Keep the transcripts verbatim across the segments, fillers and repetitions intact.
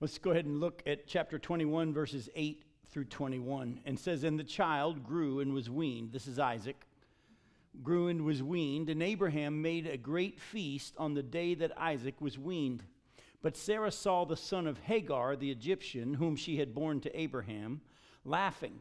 Let's go ahead and look at chapter twenty-one, verses eight through twenty-one. And it says, "And the child grew and was weaned." This is Isaac. "Grew and was weaned, and Abraham made a great feast on the day that Isaac was weaned. But Sarah saw the son of Hagar, the Egyptian, whom she had borne to Abraham, laughing.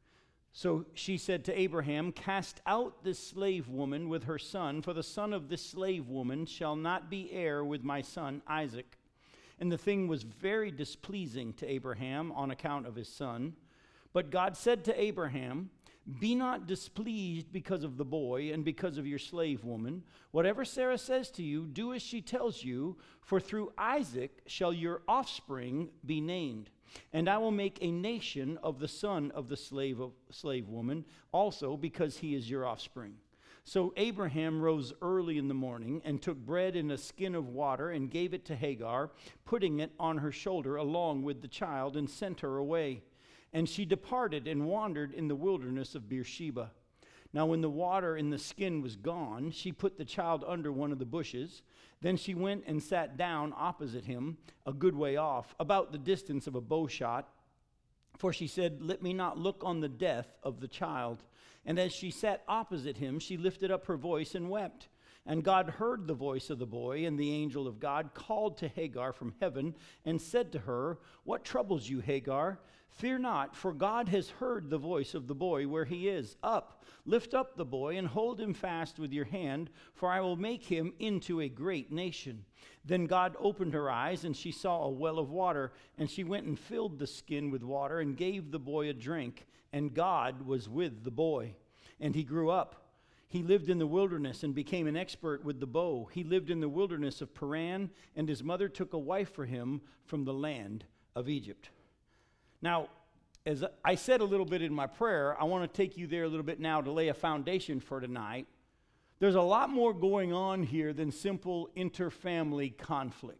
So she said to Abraham, 'Cast out this slave woman with her son, for the son of this slave woman shall not be heir with my son Isaac.' And the thing was very displeasing to Abraham on account of his son. But God said to Abraham, 'Be not displeased because of the boy and because of your slave woman. Whatever Sarah says to you, do as she tells you, for through Isaac shall your offspring be named. And I will make a nation of the son of the slave of slave woman, also because he is your offspring.' So Abraham rose early in the morning and took bread in a skin of water and gave it to Hagar, putting it on her shoulder along with the child, and sent her away. And she departed and wandered in the wilderness of Beersheba. Now when the water in the skin was gone, she put the child under one of the bushes. Then she went and sat down opposite him, a good way off, about the distance of a bow shot. For she said, 'Let me not look on the death of the child.' And as she sat opposite him, she lifted up her voice and wept. And God heard the voice of the boy, and the angel of God called to Hagar from heaven and said to her, 'What troubles you, Hagar? Fear not, for God has heard the voice of the boy where he is. Up, lift up the boy and hold him fast with your hand, for I will make him into a great nation.' Then God opened her eyes, and she saw a well of water, and she went and filled the skin with water and gave the boy a drink. And God was with the boy, and he grew up. He lived in the wilderness and became an expert with the bow. He lived in the wilderness of Paran, and his mother took a wife for him from the land of Egypt." Now, as I said a little bit in my prayer, I want to take you there a little bit now to lay a foundation for tonight. There's a lot more going on here than simple interfamily conflict.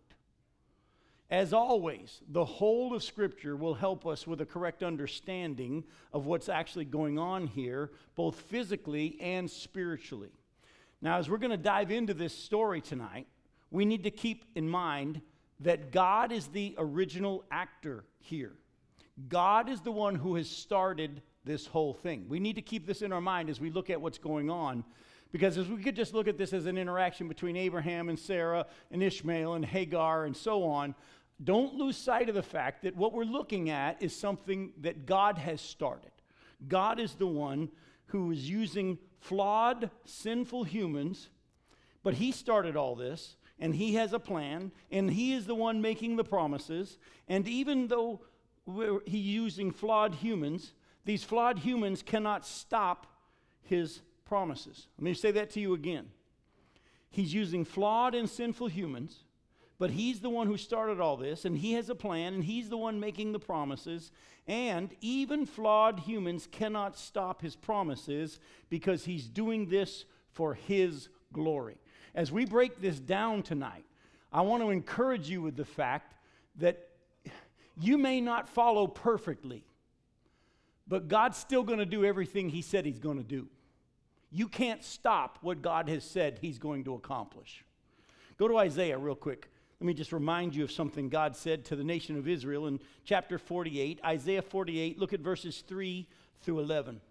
As always, the whole of Scripture will help us with a correct understanding of what's actually going on here, both physically and spiritually. Now, as we're going to dive into this story tonight, we need to keep in mind that God is the original actor here. God is the one who has started this whole thing. We need to keep this in our mind as we look at what's going on, because as we could just look at this as an interaction between Abraham and Sarah and Ishmael and Hagar and so on, don't lose sight of the fact that what we're looking at is something that God has started. God is the one who is using flawed, sinful humans, but he started all this, and he has a plan, and he is the one making the promises. And even though we're, he's using flawed humans, these flawed humans cannot stop his promises. Let me say that to you again. He's using flawed and sinful humans, but he's the one who started all this, and he has a plan, and he's the one making the promises. And even flawed humans cannot stop his promises because he's doing this for his glory. As we break this down tonight, I want to encourage you with the fact that you may not follow perfectly, but God's still going to do everything he said he's going to do. You can't stop what God has said he's going to accomplish. Go to Isaiah real quick. Let me just remind you of something God said to the nation of Israel in chapter forty-eight. Isaiah forty-eight, look at verses three through eleven.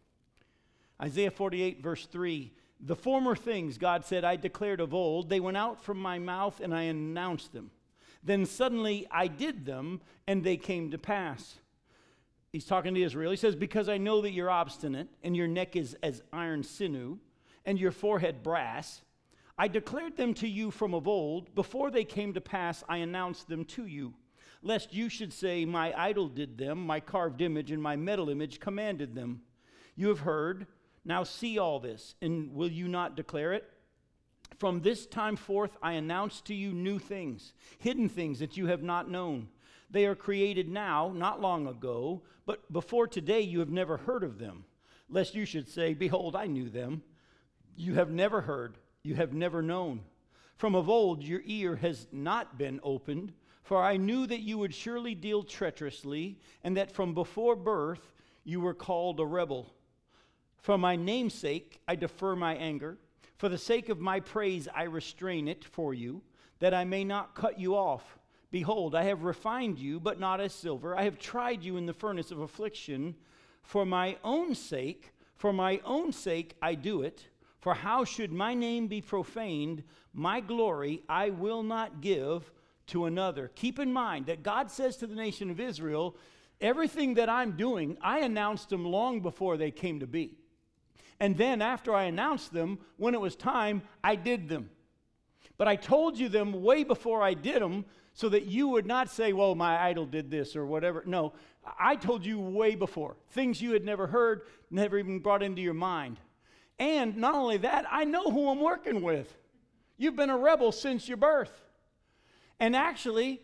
Isaiah forty-eight, verse three. "The former things," God said, "I declared of old. They went out from my mouth, and I announced them. Then suddenly I did them, and they came to pass." He's talking to Israel. He says, "Because I know that you're obstinate, and your neck is as iron sinew, and your forehead brass, I declared them to you from of old. Before they came to pass, I announced them to you. Lest you should say, 'My idol did them, my carved image and my metal image commanded them.' You have heard, now see all this, and will you not declare it? From this time forth I announce to you new things, hidden things that you have not known. They are created now, not long ago, but before today you have never heard of them. Lest you should say, 'Behold, I knew them.' You have never heard, you have never known. From of old your ear has not been opened, for I knew that you would surely deal treacherously, and that from before birth you were called a rebel. For my name's sake I defer my anger. For the sake of my praise I restrain it for you, that I may not cut you off. Behold, I have refined you, but not as silver. I have tried you in the furnace of affliction. For my own sake, for my own sake I do it. For how should my name be profaned? My glory I will not give to another. Keep in mind that God says to the nation of Israel, everything that I'm doing, I announced them long before they came to be. And then after I announced them, when it was time, I did them. But I told you them way before I did them, so that you would not say, well, my idol did this or whatever. No, I told you way before. Things you had never heard, never even brought into your mind. And not only that, I know who I'm working with. You've been a rebel since your birth. And actually,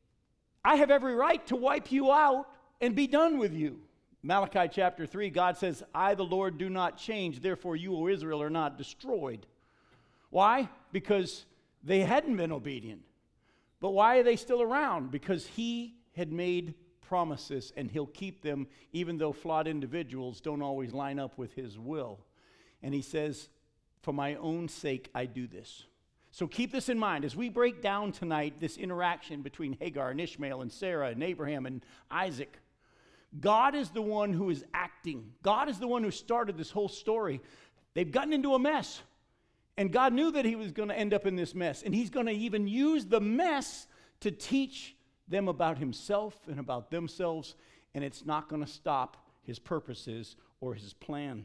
I have every right to wipe you out and be done with you. Malachi chapter three, God says, I, the Lord, do not change. Therefore, you, O Israel, are not destroyed. Why? Because they hadn't been obedient. But why are they still around? Because he had made promises, and he'll keep them, even though flawed individuals don't always line up with his will. And he says, for my own sake, I do this. So keep this in mind as we break down tonight this interaction between Hagar and Ishmael and Sarah and Abraham and Isaac. God is the one who is acting. God is the one who started this whole story. They've gotten into a mess. And God knew that he was going to end up in this mess. And he's going to even use the mess to teach them about himself and about themselves. And it's not going to stop his purposes or his plan.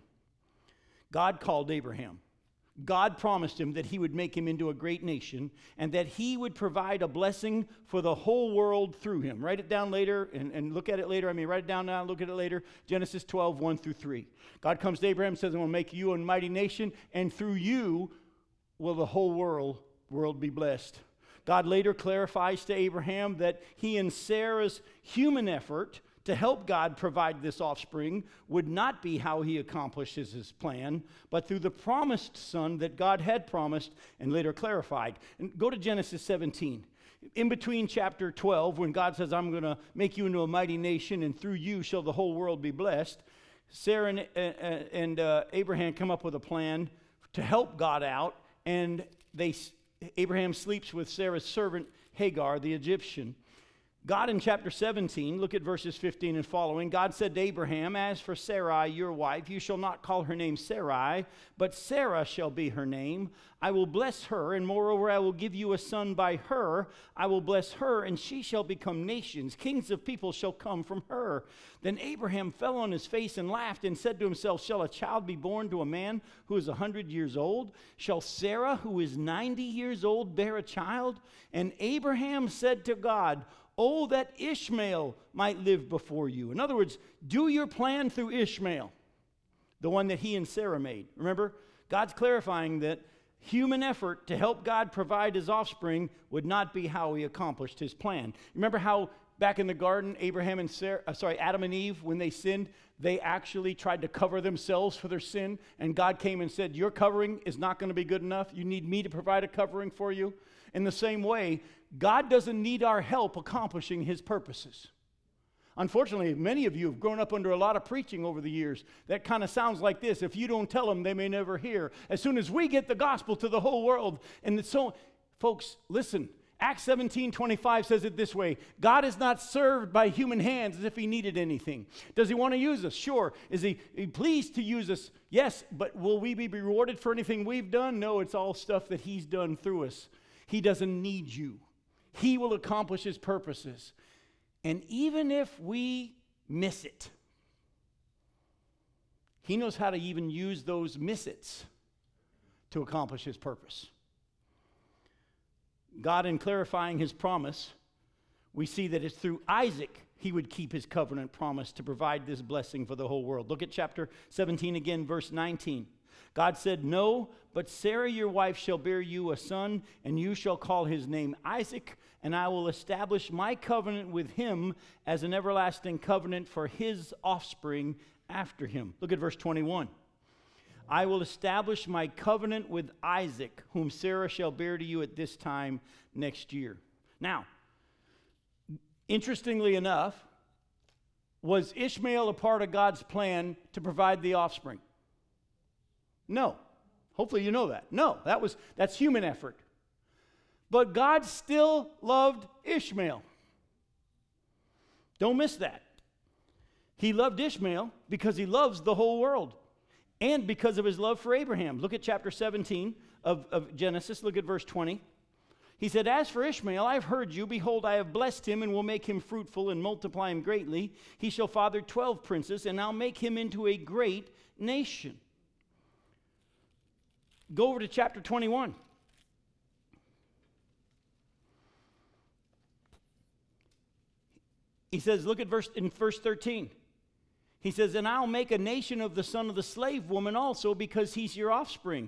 God called Abraham. God promised him that he would make him into a great nation and that he would provide a blessing for the whole world through him. Write it down later and, and look at it later. I mean, write it down now, look at it later. Genesis twelve, one through three. God comes to Abraham and says, I will make you a mighty nation, and through you will the whole world, world be blessed. God later clarifies to Abraham that he and Sarah's human effort to help God provide this offspring would not be how he accomplishes his plan, but through the promised son that God had promised and later clarified. And go to Genesis seventeen. In between chapter twelve, when God says, I'm going to make you into a mighty nation, and through you shall the whole world be blessed, Sarah and, uh, and uh, Abraham come up with a plan to help God out, and they Abraham sleeps with Sarah's servant Hagar, the Egyptian. God in chapter seventeen, look at verses fifteen and following. God said to Abraham, as for Sarai, your wife, you shall not call her name Sarai, but Sarah shall be her name. I will bless her, and moreover I will give you a son by her. I will bless her, and she shall become nations. Kings of people shall come from her. Then Abraham fell on his face and laughed and said to himself, shall a child be born to a man who is a hundred years old? Shall Sarah, who is ninety years old, bear a child? And Abraham said to God, oh, that Ishmael might live before you. In other words, do your plan through Ishmael, the one that he and Sarah made. Remember, God's clarifying that human effort to help God provide his offspring would not be how he accomplished his plan. Remember how back in the garden, Abraham and Sarah, uh, sorry, Adam and Eve, when they sinned, they actually tried to cover themselves for their sin, and God came and said, your covering is not going to be good enough. You need me to provide a covering for you. In the same way, God doesn't need our help accomplishing his purposes. Unfortunately, many of you have grown up under a lot of preaching over the years that kind of sounds like this. If you don't tell them, they may never hear. As soon as we get the gospel to the whole world, and so, folks, listen, Acts seventeen twenty-five says it this way: God is not served by human hands as if he needed anything. Does he want to use us? Sure. Is he, he pleased to use us? Yes, but will we be rewarded for anything we've done? No, it's all stuff that he's done through us. He doesn't need you. He will accomplish his purposes. And even if we miss it, he knows how to even use those miss-its to accomplish his purpose. God, in clarifying his promise, we see that it's through Isaac he would keep his covenant promise to provide this blessing for the whole world. Look at chapter seventeen again, verse nineteen. God said, no, but Sarah your wife shall bear you a son, and you shall call his name Isaac, and I will establish my covenant with him as an everlasting covenant for his offspring after him. Look at verse twenty-one. I will establish my covenant with Isaac, whom Sarah shall bear to you at this time next year. Now, interestingly enough, was Ishmael a part of God's plan to provide the offspring? No. Hopefully you know that. No, that was that's human effort. But God still loved Ishmael. Don't miss that. He loved Ishmael because he loves the whole world and because of his love for Abraham. Look at chapter seventeen of, of Genesis. Look at verse twenty. He said, as for Ishmael, I have heard you. Behold, I have blessed him and will make him fruitful and multiply him greatly. He shall father twelve princes, and I'll make him into a great nation. Go over to chapter twenty-one. He says, look at verse in verse thirteen. He says, and I'll make a nation of the son of the slave woman also, because he's your offspring.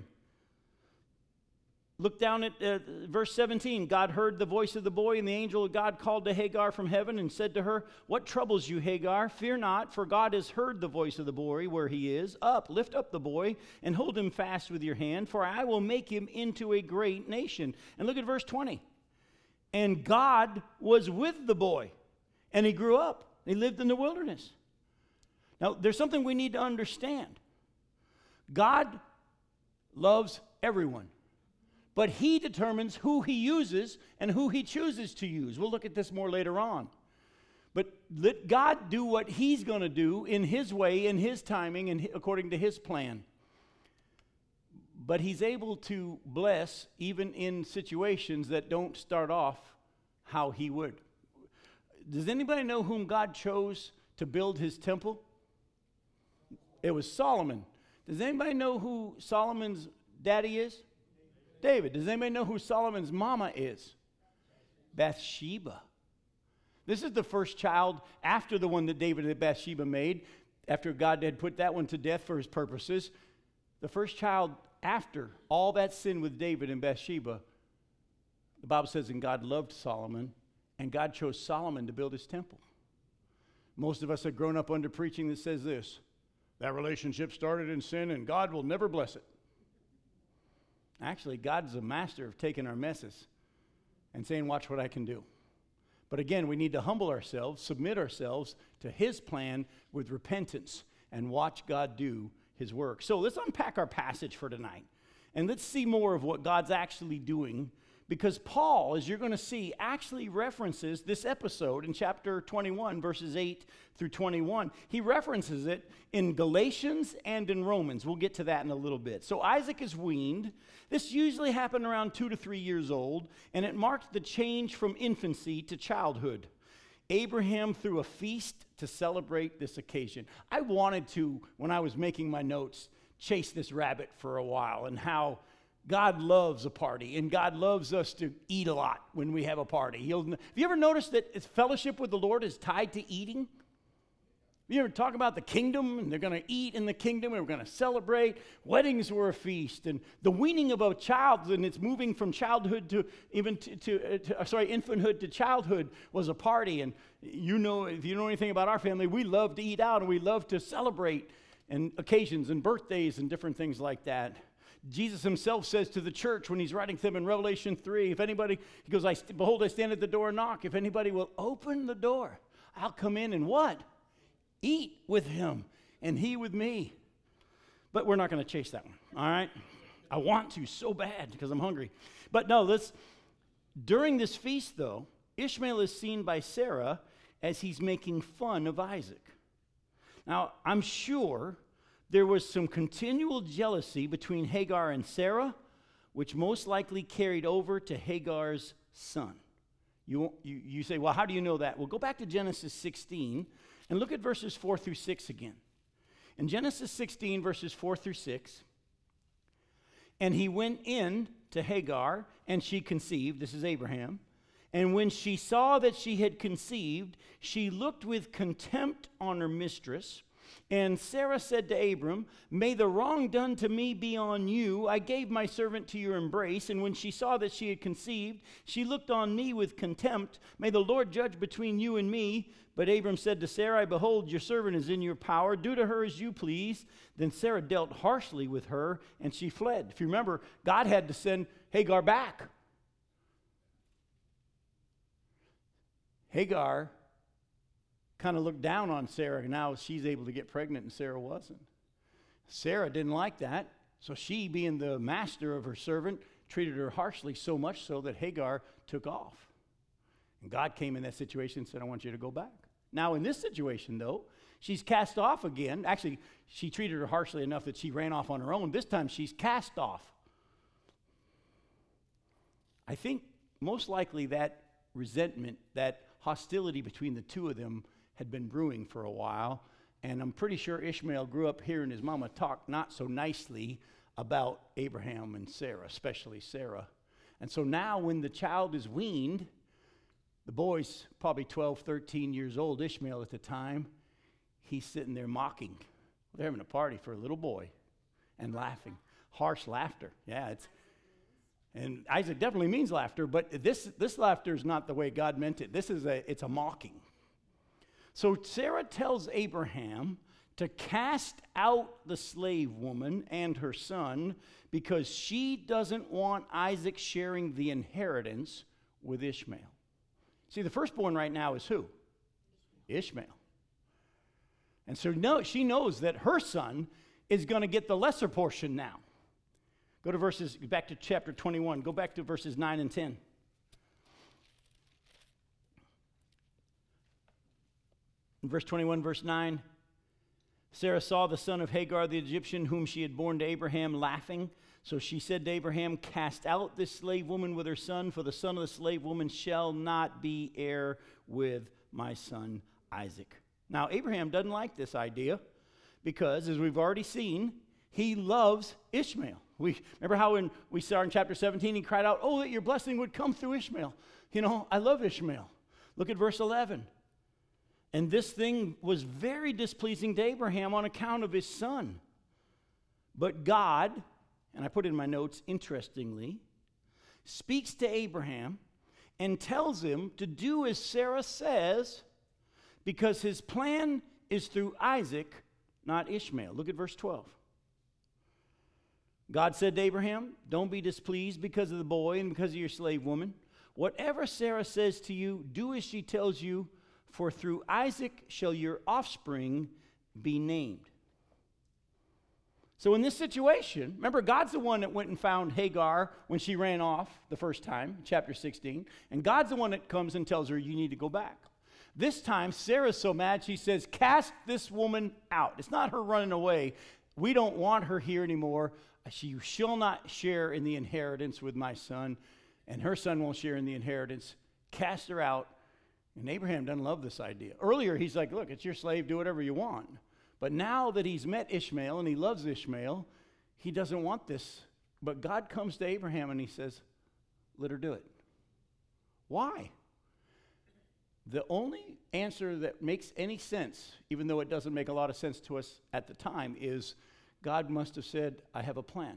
Look down at uh, verse seventeen. God heard the voice of the boy, and the angel of God called to Hagar from heaven and said to her, what troubles you, Hagar? Fear not, for God has heard the voice of the boy where he is. Up, lift up the boy, and hold him fast with your hand, for I will make him into a great nation. And look at verse twenty. And God was with the boy, and he grew up. He lived in the wilderness. Now, there's something we need to understand. God loves everyone, but he determines who he uses and who he chooses to use. We'll look at this more later on. But let God do what he's going to do in his way, in his timing, and according to his plan. But he's able to bless even in situations that don't start off how he would. Does anybody know whom God chose to build his temple? It was Solomon. Does anybody know who Solomon's daddy is? David. Does anybody know who Solomon's mama is? Bathsheba. This is the first child after the one that David and Bathsheba made, after God had put that one to death for his purposes. The first child after all that sin with David and Bathsheba, the Bible says, and God loved Solomon, and God chose Solomon to build his temple. Most of us have grown up under preaching that says this, that relationship started in sin and God will never bless it. Actually, God's a master of taking our messes and saying, watch what I can do. But again, we need to humble ourselves, submit ourselves to his plan with repentance, and watch God do his work. So let's unpack our passage for tonight, and let's see more of what God's actually doing, because Paul, as you're going to see, actually references this episode in chapter twenty-one, verses eight through twenty-one. He references it in Galatians and in Romans. We'll get to that in a little bit. So Isaac is weaned. This usually happened around two to three years old, and it marked the change from infancy to childhood. Abraham threw a feast to celebrate this occasion. I wanted to, when I was making my notes, chase this rabbit for a while, and how God loves a party, and God loves us to eat a lot when we have a party. He'll, have you ever noticed that fellowship with the Lord is tied to eating? You ever talk about the kingdom, and they're going to eat in the kingdom, and we're going to celebrate? Weddings were a feast, and the weaning of a child, and it's moving from childhood to even to, to, uh, to uh, sorry, infanthood to childhood was a party. And you know, if you know anything about our family, we love to eat out, and we love to celebrate and occasions and birthdays and different things like that. Jesus himself says to the church when he's writing to them in Revelation three, if anybody, he goes, I, behold, I stand at the door and knock. If anybody will open the door, I'll come in and what? Eat with him and he with me. But we're not going to chase that one, all right? I want to so bad because I'm hungry. But no, let's, during this feast, though, Ishmael is seen by Sarah as he's making fun of Isaac. Now, I'm sure there was some continual jealousy between Hagar and Sarah, which most likely carried over to Hagar's son. You, you, you say, well, how do you know that? Well, go back to Genesis sixteen and look at verses four through six again. In Genesis sixteen, verses four through six, and he went in to Hagar, and she conceived. This is Abraham. And when she saw that she had conceived, she looked with contempt on her mistress. And Sarah said to Abram, may the wrong done to me be on you. I gave my servant to your embrace, and when she saw that she had conceived, she looked on me with contempt. May the Lord judge between you and me. But Abram said to Sarai, behold, your servant is in your power. Do to her as you please. Then Sarah dealt harshly with her, and she fled. If you remember, God had to send Hagar back. Hagar kind of looked down on Sarah. Now she's able to get pregnant and Sarah wasn't. Sarah didn't like that, so she, being the master of her servant, treated her harshly, so much so that Hagar took off. And God came in that situation and said, I want you to go back. Now, in this situation, though, she's cast off again. Actually, she treated her harshly enough that she ran off on her own. This time, she's cast off. I think most likely that resentment, that hostility between the two of them had been brewing for a while. And I'm pretty sure Ishmael grew up hearing his mama talk not so nicely about Abraham and Sarah, especially Sarah. And so now when the child is weaned, the boy's probably twelve, thirteen years old, Ishmael at the time, he's sitting there mocking. They're having a party for a little boy and laughing. Harsh laughter. Yeah, it's, and Isaac definitely means laughter, but this, this laughter is not the way God meant it. This is a, it's a mocking. So Sarah tells Abraham to cast out the slave woman and her son because she doesn't want Isaac sharing the inheritance with Ishmael. See, the firstborn right now is who? Ishmael. And so no, she knows that her son is going to get the lesser portion now. Go to verses, back to chapter twenty-one. Go back to verses nine and ten. In verse twenty-one, verse nine, Sarah saw the son of Hagar the Egyptian, whom she had borne to Abraham, laughing. So she said to Abraham, cast out this slave woman with her son, for the son of the slave woman shall not be heir with my son Isaac. Now, Abraham doesn't like this idea because, as we've already seen, he loves Ishmael. We remember how when we saw in chapter seventeen, he cried out, oh, that your blessing would come through Ishmael. You know, I love Ishmael. Look at verse eleven. And this thing was very displeasing to Abraham on account of his son. But God, and I put in my notes, interestingly, speaks to Abraham and tells him to do as Sarah says because his plan is through Isaac, not Ishmael. Look at verse twelve. God said to Abraham, don't be displeased because of the boy and because of your slave woman. Whatever Sarah says to you, do as she tells you, for through Isaac shall your offspring be named. So in this situation, remember, God's the one that went and found Hagar when she ran off the first time, chapter sixteen. And God's the one that comes and tells her, you need to go back. This time, Sarah's so mad, she says, cast this woman out. It's not her running away. We don't want her here anymore. She shall not share in the inheritance with my son, and her son won't share in the inheritance. Cast her out. And Abraham doesn't love this idea. Earlier, he's like, look, it's your slave, do whatever you want. But now that he's met Ishmael and he loves Ishmael, he doesn't want this. But God comes to Abraham and he says, let her do it. Why? The only answer that makes any sense, even though it doesn't make a lot of sense to us at the time, is God must have said, I have a plan.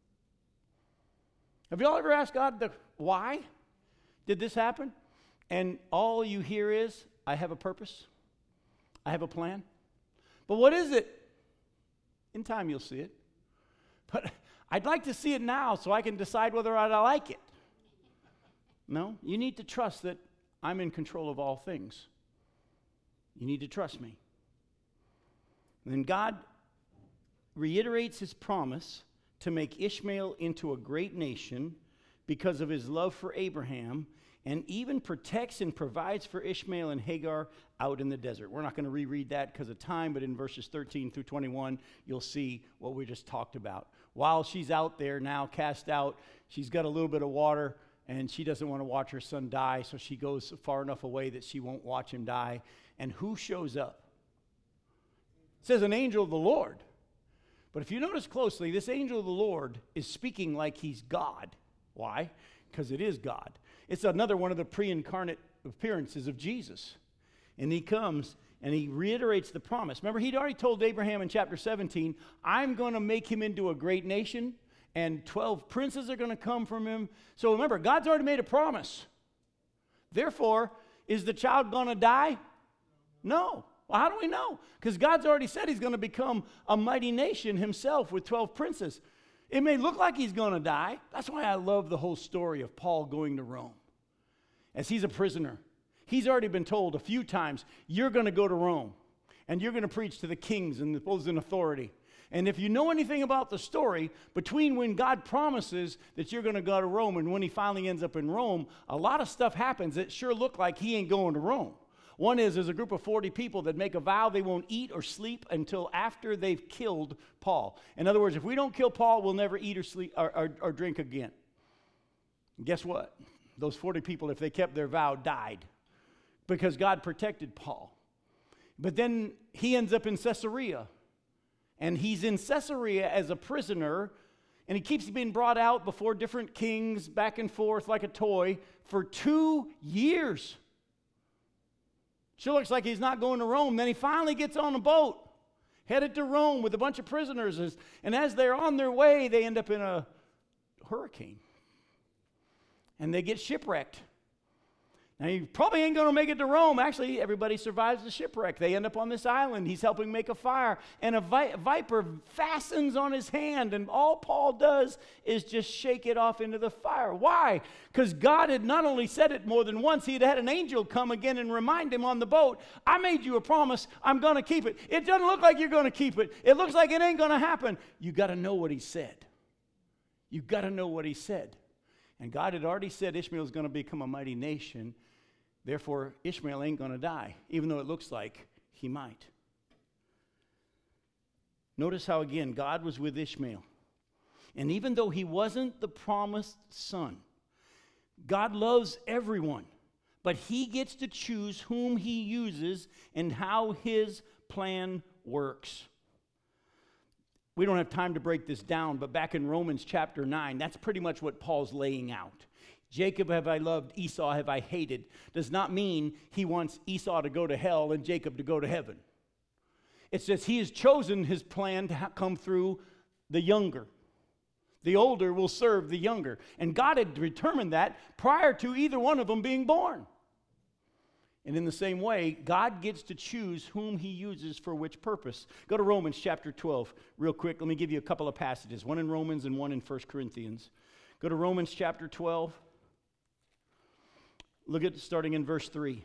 Have you all ever asked God, the, why did this happen? And all you hear is, I have a purpose. I have a plan. But what is it? In time you'll see it. But I'd like to see it now so I can decide whether or not I like it. No, you need to trust that I'm in control of all things. You need to trust me. And then God reiterates his promise to make Ishmael into a great nation because of his love for Abraham, and even protects and provides for Ishmael and Hagar out in the desert. We're not going to reread that because of time, but in verses thirteen through twenty-one, you'll see what we just talked about. While she's out there now, cast out, she's got a little bit of water, and she doesn't want to watch her son die, so she goes far enough away that she won't watch him die. And who shows up? It says an angel of the Lord. But if you notice closely, this angel of the Lord is speaking like he's God. Why? Because it is God. It's another one of the pre-incarnate appearances of Jesus. And he comes and he reiterates the promise. Remember, he'd already told Abraham in chapter seventeen, I'm going to make him into a great nation, and twelve princes are going to come from him. So remember, God's already made a promise. Therefore, is the child going to die? No. Well, how do we know? Because God's already said he's going to become a mighty nation himself with twelve princes. It may look like he's going to die. That's why I love the whole story of Paul going to Rome. As he's a prisoner, he's already been told a few times, you're going to go to Rome, and you're going to preach to the kings and those in authority. And if you know anything about the story, between when God promises that you're going to go to Rome and when he finally ends up in Rome, a lot of stuff happens that sure look like he ain't going to Rome. One is there's a group of forty people that make a vow they won't eat or sleep until after they've killed Paul. In other words, if we don't kill Paul, we'll never eat or sleep or, or, or drink again. And guess what? Those forty people, if they kept their vow, died because God protected Paul. But then he ends up in Caesarea. And he's in Caesarea as a prisoner, and he keeps being brought out before different kings, back and forth like a toy, for two years. Sure looks like he's not going to Rome. Then he finally gets on a boat, headed to Rome with a bunch of prisoners. And as they're on their way, they end up in a hurricane. And they get shipwrecked. Now, you probably ain't going to make it to Rome. Actually, everybody survives the shipwreck. They end up on this island. He's helping make a fire. And a vi- viper fastens on his hand. And all Paul does is just shake it off into the fire. Why? Because God had not only said it more than once, he had had an angel come again and remind him on the boat, I made you a promise. I'm going to keep it. It doesn't look like you're going to keep it. It looks like it ain't going to happen. You got to know what he said. You got to know what he said. And God had already said Ishmael's going to become a mighty nation. Therefore, Ishmael ain't going to die, even though it looks like he might. Notice how, again, God was with Ishmael. And even though he wasn't the promised son, God loves everyone, but he gets to choose whom he uses and how his plan works. We don't have time to break this down, but back in Romans chapter nine, that's pretty much what Paul's laying out. Jacob have I loved, Esau have I hated, does not mean he wants Esau to go to hell and Jacob to go to heaven. It says he has chosen his plan to ha- come through the younger. The older will serve the younger. And God had determined that prior to either one of them being born. And in the same way, God gets to choose whom he uses for which purpose. Go to Romans chapter twelve real quick. Let me give you a couple of passages, one in Romans and one in First Corinthians. Go to Romans chapter twelve. Look at starting in verse three.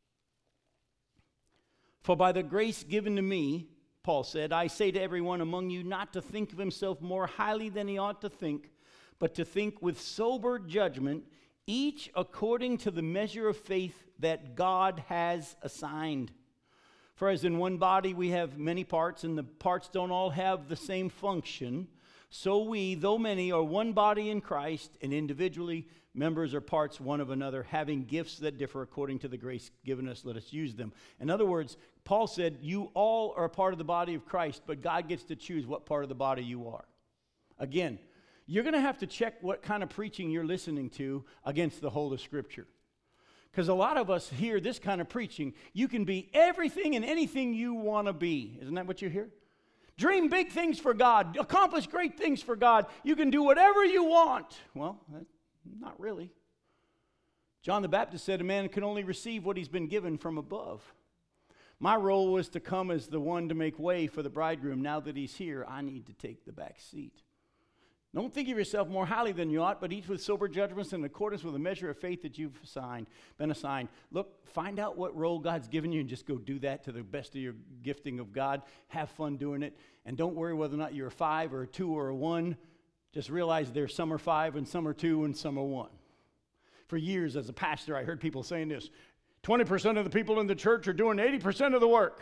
For by the grace given to me, Paul said, I say to everyone among you not to think of himself more highly than he ought to think, but to think with sober judgment, each according to the measure of faith that God has assigned. For as in one body we have many parts, and the parts don't all have the same function, so we, though many, are one body in Christ, and individually members are parts one of another, having gifts that differ according to the grace given us, let us use them. In other words, Paul said, you all are a part of the body of Christ, but God gets to choose what part of the body you are. Again, you're going to have to check what kind of preaching you're listening to against the whole of Scripture. Because a lot of us hear this kind of preaching. You can be everything and anything you want to be. Isn't that what you hear? Dream big things for God. Accomplish great things for God. You can do whatever you want. Well, that, not really. John the Baptist said a man can only receive what he's been given from above. My role was to come as the one to make way for the bridegroom. Now that he's here, I need to take the back seat. Don't think of yourself more highly than you ought, but each with sober judgments in accordance with the measure of faith that you've assigned, been assigned. Look, find out what role God's given you and just go do that to the best of your gifting of God. Have fun doing it. And don't worry whether or not you're a five or a two or a one. Just realize there's some are five and some are two and some are one. For years as a pastor, I heard people saying this. twenty percent of the people in the church are doing eighty percent of the work.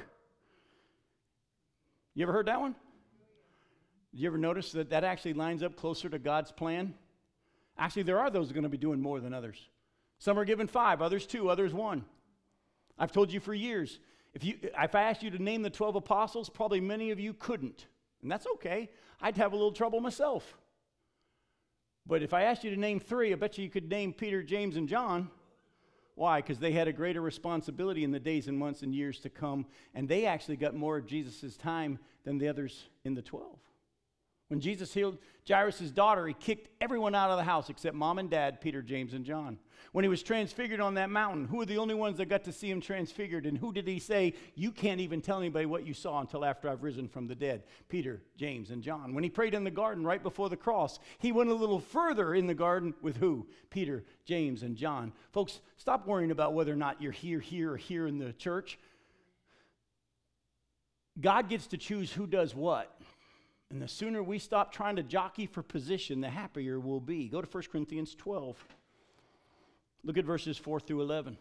You ever heard that one? Did you ever notice that that actually lines up closer to God's plan? Actually, there are those who are going to be doing more than others. Some are given five, others two, others one. I've told you for years, if you, if I asked you to name the twelve apostles, probably many of you couldn't. And that's okay. I'd have a little trouble myself. But if I asked you to name three, I bet you you could name Peter, James, and John. Why? Because they had a greater responsibility in the days and months and years to come, and they actually got more of Jesus' time than the others in the twelve. When Jesus healed Jairus' daughter, he kicked everyone out of the house except mom and dad, Peter, James, and John. When he was transfigured on that mountain, who were the only ones that got to see him transfigured? And who did he say, you can't even tell anybody what you saw until after I've risen from the dead? Peter, James, and John. When he prayed in the garden right before the cross, he went a little further in the garden with who? Peter, James, and John. Folks, stop worrying about whether or not you're here, here, or here in the church. God gets to choose who does what. And the sooner we stop trying to jockey for position, the happier we'll be. Go to First Corinthians twelve. Look at verses four through eleven.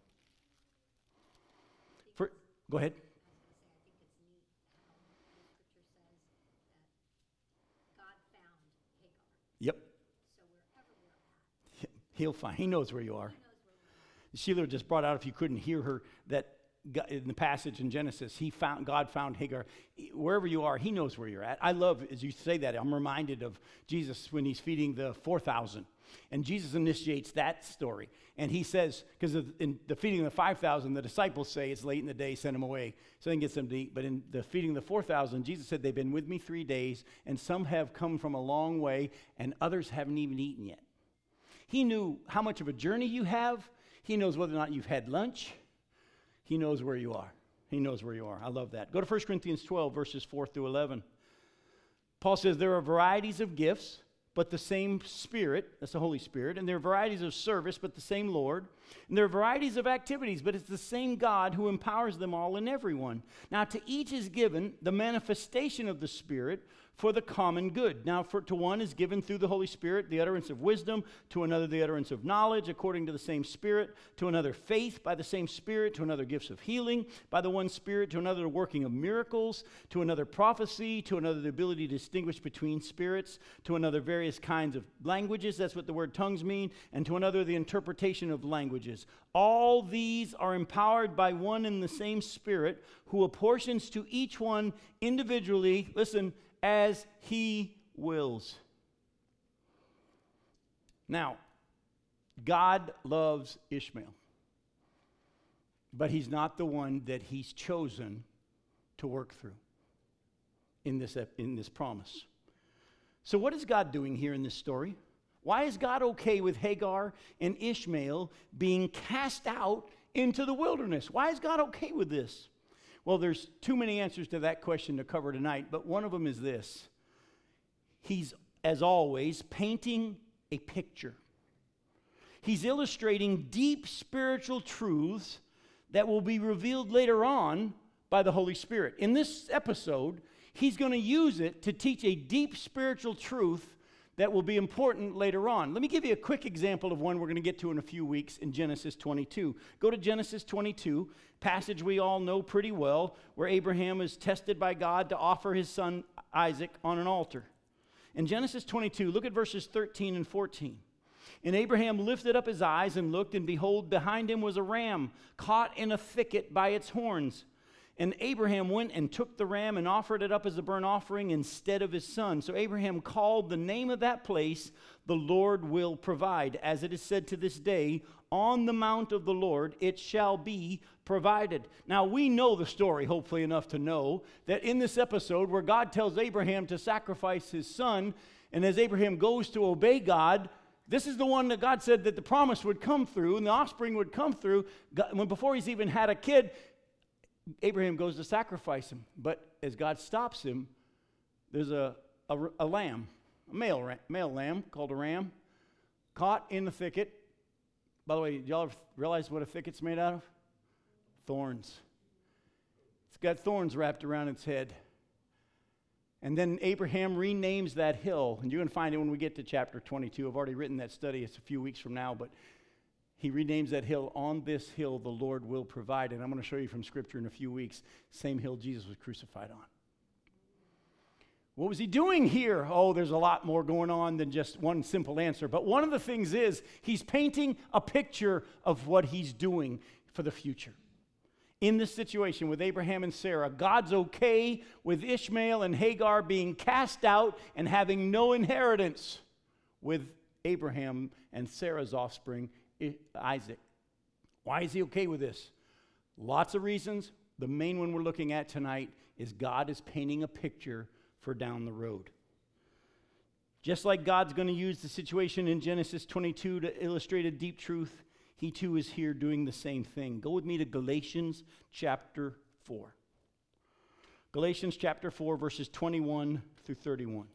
For, go ahead. Yep. So wherever we're at, he'll find. He knows where you are. Sheila just brought out, if you couldn't hear her, that in the passage in Genesis, he found God found Hagar. Wherever you are, he knows where you're at. I love, as you say that, I'm reminded of Jesus when he's feeding the four thousand. And Jesus initiates that story. And he says, because in the feeding of the five thousand, the disciples say it's late in the day, send them away, so they can get something to eat. But in the feeding of the four thousand, Jesus said, they've been with me three days, and some have come from a long way, and others haven't even eaten yet. He knew how much of a journey you have. He knows whether or not you've had lunch. He knows where you are. He knows where you are. I love that. Go to First Corinthians twelve, verses four through eleven. Paul says, there are varieties of gifts, but the same Spirit, that's the Holy Spirit, and there are varieties of service, but the same Lord, and there are varieties of activities, but it's the same God who empowers them all and everyone. Now to each is given the manifestation of the Spirit for the common good. Now for, to one is given through the Holy Spirit the utterance of wisdom, to another the utterance of knowledge according to the same Spirit, to another faith by the same Spirit, to another gifts of healing by the one Spirit, to another the working of miracles, to another prophecy, to another the ability to distinguish between spirits, to another various kinds of languages, that's what the word tongues mean, and to another the interpretation of languages. All these are empowered by one and the same Spirit, who apportions to each one individually, listen, as he wills. Now, God loves Ishmael, but he's not the one that he's chosen to work through in this, in this promise. So what is God doing here in this story? Why is God okay with Hagar and Ishmael being cast out into the wilderness? Why is God okay with this? Well, there's too many answers to that question to cover tonight, but one of them is this. He's, as always, painting a picture. He's illustrating deep spiritual truths that will be revealed later on by the Holy Spirit. In this episode, he's going to use it to teach a deep spiritual truth that will be important later on. Let me give you a quick example of one we're going to get to in a few weeks in Genesis twenty-two. Go to Genesis twenty-two, passage we all know pretty well, where Abraham is tested by God to offer his son Isaac on an altar. In Genesis twenty-two, look at verses thirteen and fourteen. And Abraham lifted up his eyes and looked, and behold, behind him was a ram caught in a thicket by its horns. And Abraham went and took the ram and offered it up as a burnt offering instead of his son. So Abraham called the name of that place, the Lord will provide. As it is said to this day, on the mount of the Lord it shall be provided. Now we know the story, hopefully enough to know that in this episode where God tells Abraham to sacrifice his son, and as Abraham goes to obey God, this is the one that God said that the promise would come through and the offspring would come through. God, when before he's even had a kid, Abraham goes to sacrifice him, but as God stops him, there's a, a, a lamb, a male, ram, male lamb called a ram, caught in the thicket. By the way, did y'all ever realize what a thicket's made out of? Thorns. It's got thorns wrapped around its head. And then Abraham renames that hill, and you're going to find it when we get to chapter twenty-two. I've already written that study. It's a few weeks from now, but he renames that hill, on this hill the Lord will provide. And I'm going to show you from Scripture in a few weeks, same hill Jesus was crucified on. What was he doing here? Oh, there's a lot more going on than just one simple answer. But one of the things is he's painting a picture of what he's doing for the future. In this situation with Abraham and Sarah, God's okay with Ishmael and Hagar being cast out and having no inheritance with Abraham and Sarah's offspring, Isaac. Why is he okay with this? Lots of reasons. The main one we're looking at tonight is God is painting a picture for down the road. Just like God's going to use the situation in Genesis twenty-two to illustrate a deep truth, he too is here doing the same thing. Go with me to Galatians chapter four. Galatians chapter four, verses twenty-one through thirty-one.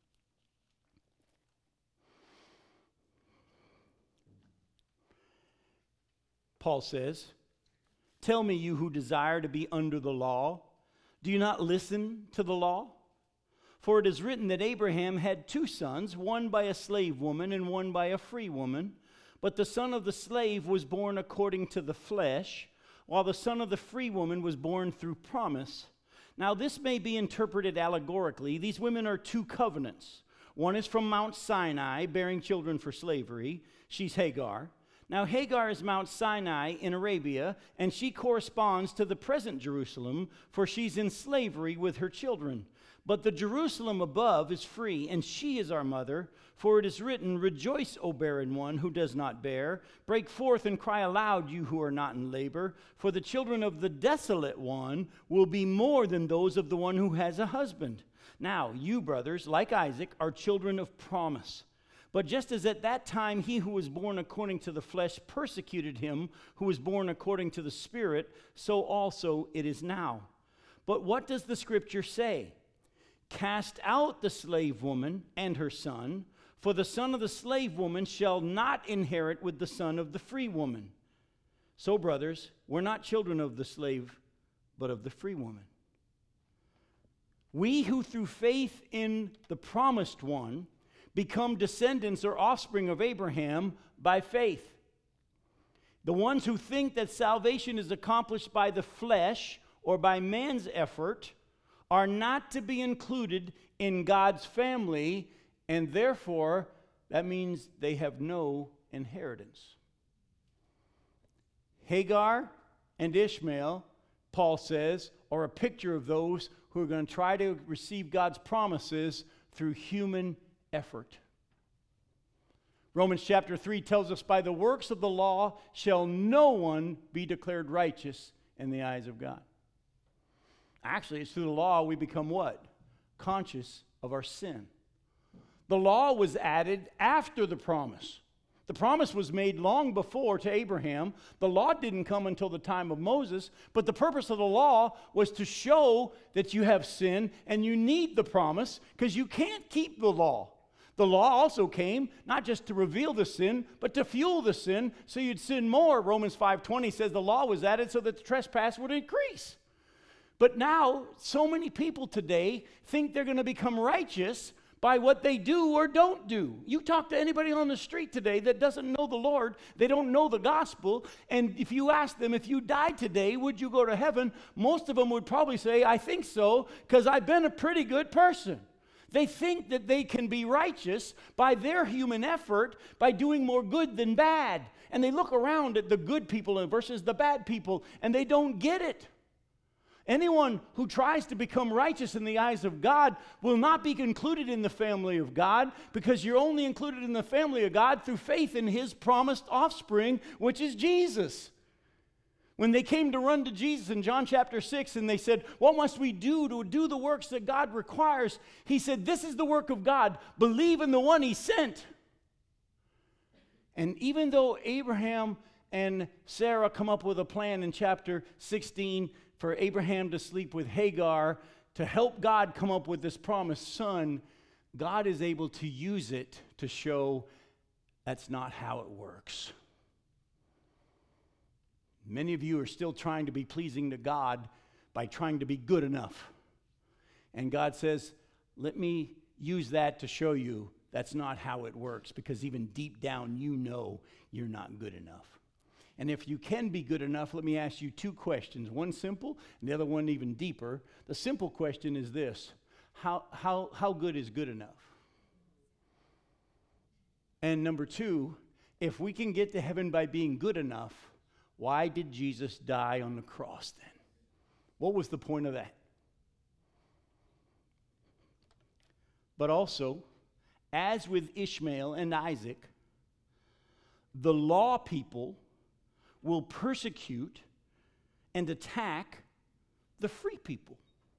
Paul says, "Tell me, you who desire to be under the law, do you not listen to the law? For it is written that Abraham had two sons, one by a slave woman and one by a free woman. But the son of the slave was born according to the flesh, while the son of the free woman was born through promise. Now this may be interpreted allegorically. These women are two covenants. One is from Mount Sinai, bearing children for slavery. She's Hagar. Now Hagar is Mount Sinai in Arabia, and she corresponds to the present Jerusalem, for she's in slavery with her children. But the Jerusalem above is free, and she is our mother. For it is written, Rejoice, O barren one who does not bear. Break forth and cry aloud, you who are not in labor. For the children of the desolate one will be more than those of the one who has a husband. Now, you, brothers, like Isaac, are children of promise. But just as at that time he who was born according to the flesh persecuted him who was born according to the Spirit, so also it is now. But what does the Scripture say? Cast out the slave woman and her son, for the son of the slave woman shall not inherit with the son of the free woman. So, brothers, we're not children of the slave, but of the free woman. We who through faith in the promised one become descendants or offspring of Abraham by faith. The ones who think that salvation is accomplished by the flesh or by man's effort are not to be included in God's family, and therefore, that means they have no inheritance. Hagar and Ishmael, Paul says, are a picture of those who are going to try to receive God's promises through human effort. Romans chapter three tells us, by the works of the law shall no one be declared righteous in the eyes of God. Actually, it's through the law we become what? Conscious of our sin. The law was added after the promise. The promise was made long before to Abraham. The law didn't come until the time of Moses, but the purpose of the law was to show that you have sin and you need the promise because you can't keep the law. The law also came not just to reveal the sin, but to fuel the sin so you'd sin more. Romans five twenty says the law was added so that the trespass would increase. But now, so many people today think they're going to become righteous by what they do or don't do. You talk to anybody on the street today that doesn't know the Lord, they don't know the gospel, and if you ask them, if you died today, would you go to heaven? Most of them would probably say, I think so, because I've been a pretty good person. They think that they can be righteous by their human effort, by doing more good than bad. And they look around at the good people versus the bad people, and they don't get it. Anyone who tries to become righteous in the eyes of God will not be included in the family of God, because you're only included in the family of God through faith in His promised offspring, which is Jesus. When they came to run to Jesus in John chapter six and they said, what must we do to do the works that God requires? He said, this is the work of God. Believe in the one He sent. And even though Abraham and Sarah come up with a plan in chapter sixteen for Abraham to sleep with Hagar to help God come up with this promised son, God is able to use it to show that's not how it works. Many of you are still trying to be pleasing to God by trying to be good enough. And God says, let me use that to show you that's not how it works, because even deep down you know you're not good enough. And if you can be good enough, let me ask you two questions. One simple, and the other one even deeper. The simple question is this: how, how, how good is good enough? And number two, if we can get to heaven by being good enough, why did Jesus die on the cross then? What was the point of that? But also, as with Ishmael and Isaac, the law people will persecute and attack the free people.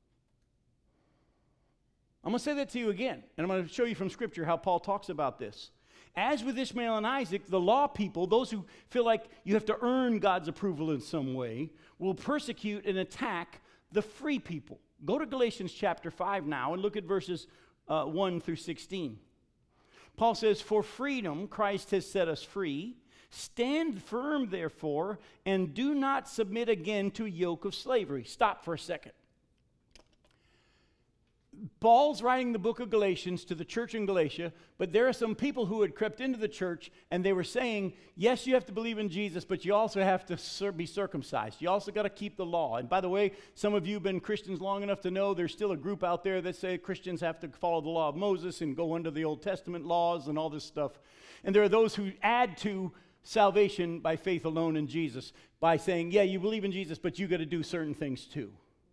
I'm going to say that to you again, and I'm going to show you from Scripture how Paul talks about this. As with Ishmael and Isaac, the law people, those who feel like you have to earn God's approval in some way, will persecute and attack the free people. Go to Galatians chapter five now and look at verses uh, one through sixteen. Paul says, for freedom Christ has set us free. Stand firm, therefore, and do not submit again to a yoke of slavery. Stop for a second. Paul's writing the book of Galatians to the church in Galatia, but there are some people who had crept into the church and they were saying, yes, you have to believe in Jesus, but you also have to cir- be circumcised. You also got to keep the law. And by the way, some of you have been Christians long enough to know there's still a group out there that say Christians have to follow the law of Moses and go under the Old Testament laws and all this stuff. And there are those who add to salvation by faith alone in Jesus by saying, yeah, you believe in Jesus, but you got to do certain things too.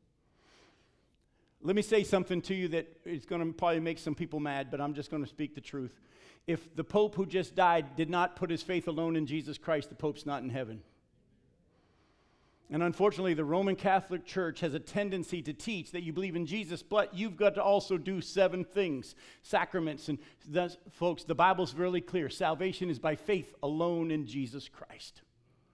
Let me say something to you that is going to probably make some people mad, but I'm just going to speak the truth. If the Pope who just died did not put his faith alone in Jesus Christ, the Pope's not in heaven. And unfortunately, the Roman Catholic Church has a tendency to teach that you believe in Jesus, but you've got to also do seven things, sacraments. And thus, folks, the Bible's really clear. Salvation is by faith alone in Jesus Christ.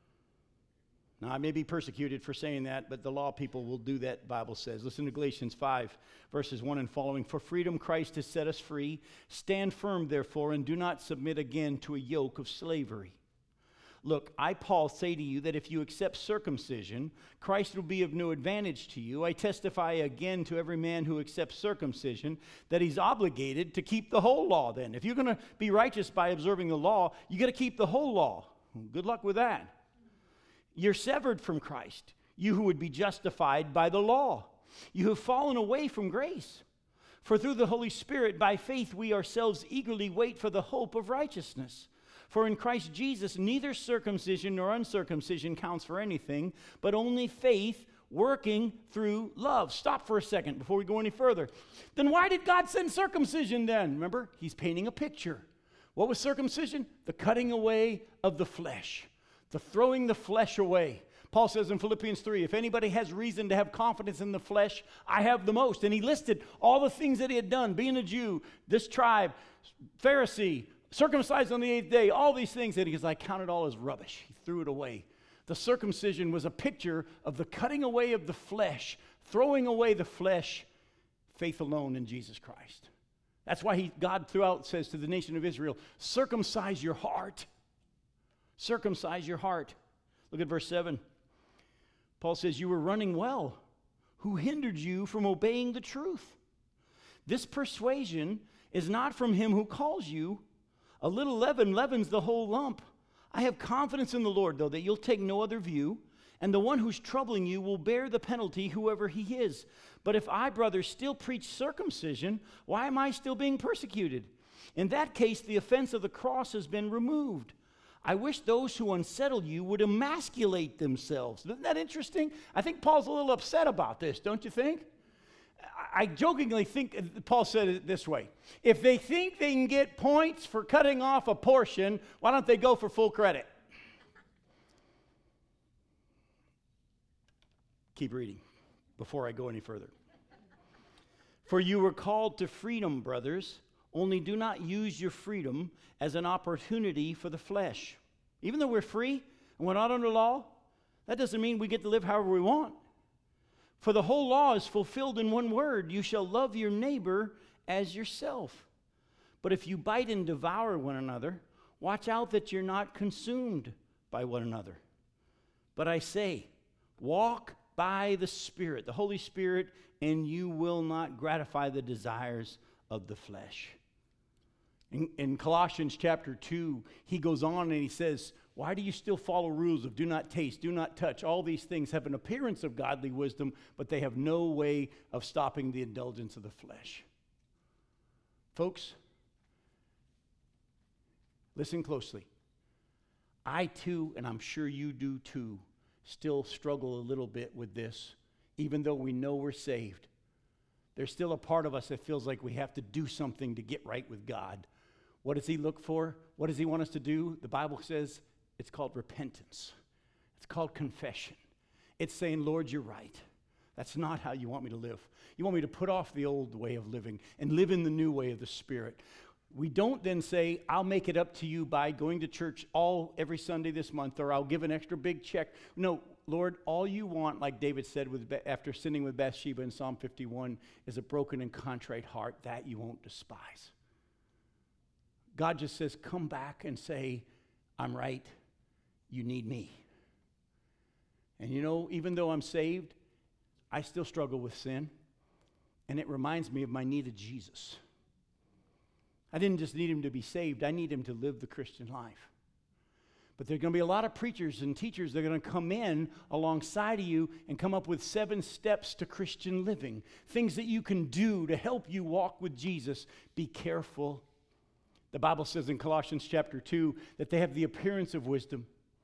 Now, I may be persecuted for saying that, but the law people will do that, the Bible says. Listen to Galatians five, verses one and following. For freedom Christ has set us free. Stand firm, therefore, and do not submit again to a yoke of slavery. Look, I, Paul, say to you that if you accept circumcision, Christ will be of no advantage to you. I testify again to every man who accepts circumcision that he's obligated to keep the whole law then. If you're going to be righteous by observing the law, you got to keep the whole law. Good luck with that. You're severed from Christ, you who would be justified by the law. You have fallen away from grace. For through the Holy Spirit, by faith, we ourselves eagerly wait for the hope of righteousness. For in Christ Jesus, neither circumcision nor uncircumcision counts for anything, but only faith working through love. Stop for a second before we go any further. Then why did God send circumcision then? Remember, he's painting a picture. What was circumcision? The cutting away of the flesh. The throwing the flesh away. Paul says in Philippians three, if anybody has reason to have confidence in the flesh, I have the most. And he listed all the things that he had done, being a Jew, this tribe, Pharisee, circumcised on the eighth day, all these things that he goes, I count it all as rubbish. He threw it away. The circumcision was a picture of the cutting away of the flesh, throwing away the flesh, faith alone in Jesus Christ. That's why he, God throughout says to the nation of Israel, circumcise your heart. Circumcise your heart. Look at verse seven. Paul says, you were running well. Who hindered you from obeying the truth? This persuasion is not from him who calls you. A little leaven leavens the whole lump. I have confidence in the Lord, though, that you'll take no other view, and the one who's troubling you will bear the penalty, whoever he is. But if I, brothers, still preach circumcision, why am I still being persecuted? In that case, the offense of the cross has been removed. I wish those who unsettle you would emasculate themselves. Isn't that interesting? I think Paul's a little upset about this, don't you think? I jokingly think, Paul said it this way, if they think they can get points for cutting off a portion, why don't they go for full credit? Keep reading before I go any further. For you were called to freedom, brothers. Only do not use your freedom as an opportunity for the flesh. Even though we're free and we're not under law, that doesn't mean we get to live however we want. For the whole law is fulfilled in one word, you shall love your neighbor as yourself. But if you bite and devour one another, watch out that you're not consumed by one another. But I say, walk by the Spirit, the Holy Spirit, and you will not gratify the desires of the flesh. In, in Colossians chapter two, he goes on and he says, why do you still follow rules of do not taste, do not touch? All these things have an appearance of godly wisdom, but they have no way of stopping the indulgence of the flesh. Folks, listen closely. I too, and I'm sure you do too, still struggle a little bit with this, even though we know we're saved. There's still a part of us that feels like we have to do something to get right with God. What does he look for? What does he want us to do? The Bible says it's called repentance. It's called confession. It's saying, Lord, you're right. That's not how you want me to live. You want me to put off the old way of living and live in the new way of the Spirit. We don't then say, I'll make it up to you by going to church all every Sunday this month, or I'll give an extra big check. No, Lord, all you want, like David said with, after sinning with Bathsheba in Psalm fifty-one, is a broken and contrite heart that you won't despise. God just says, come back and say, I'm right, you need me. And you know, even though I'm saved, I still struggle with sin. And it reminds me of my need of Jesus. I didn't just need him to be saved, I need him to live the Christian life. But there are going to be a lot of preachers and teachers that are going to come in alongside of you and come up with seven steps to Christian living, things that you can do to help you walk with Jesus. Be careful. The Bible says in Colossians chapter two that they have the appearance of wisdom.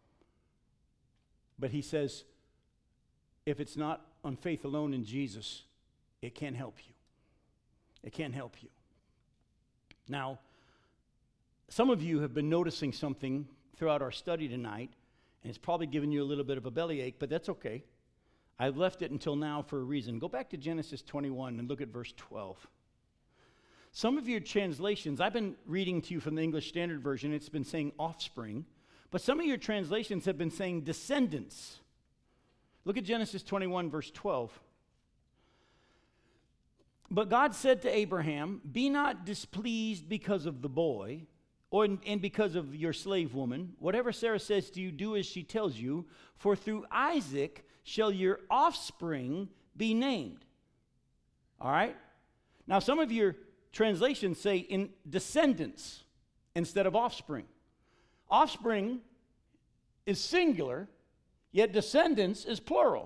But he says, if it's not on faith alone in Jesus, it can't help you. It can't help you. Now, some of you have been noticing something throughout our study tonight, and it's probably given you a little bit of a bellyache, but that's okay. I've left it until now for a reason. Go back to Genesis twenty-one and look at verse twelve. Some of your translations, I've been reading to you from the English Standard Version, it's been saying offspring, but some of your translations have been saying descendants. Look at Genesis twenty-one, verse twelve. But God said to Abraham, be not displeased because of the boy, or and because of your slave woman. Whatever Sarah says to you, do as she tells you, for through Isaac shall your offspring be named. All right? Now, some of your translations say in descendants instead of offspring. Offspring is singular, yet descendants is plural.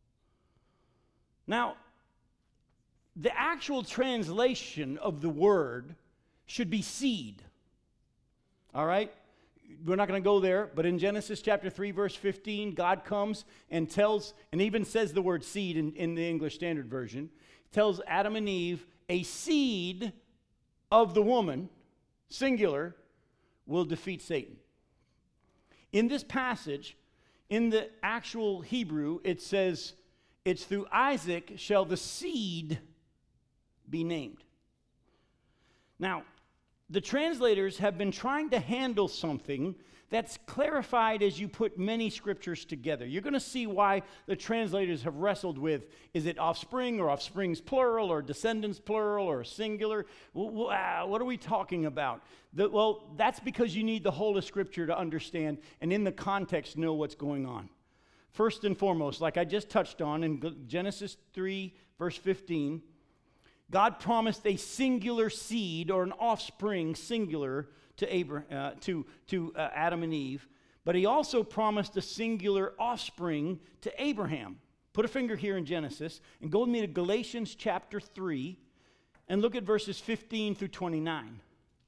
Now, the actual translation of the word should be seed. All right? We're not going to go there, but in Genesis chapter three, verse fifteen, God comes and tells, and even says the word seed in, in the English Standard Version, tells Adam and Eve, a seed of the woman, singular, will defeat Satan. In this passage, in the actual Hebrew, it says, it's through Isaac shall the seed be named. Now, the translators have been trying to handle something that's clarified as you put many scriptures together. You're going to see why the translators have wrestled with, is it offspring or offsprings plural or descendants plural or singular? What are we talking about? The, well, that's because you need the whole of Scripture to understand and in the context know what's going on. First and foremost, like I just touched on in Genesis three, verse fifteen, God promised a singular seed or an offspring, singular, to Abraham, uh, to, to uh, Adam and Eve, but he also promised a singular offspring to Abraham. Put a finger here in Genesis and go with me to Galatians chapter three and look at verses fifteen through twenty-nine.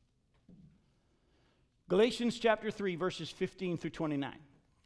Galatians chapter three, verses fifteen through twenty-nine.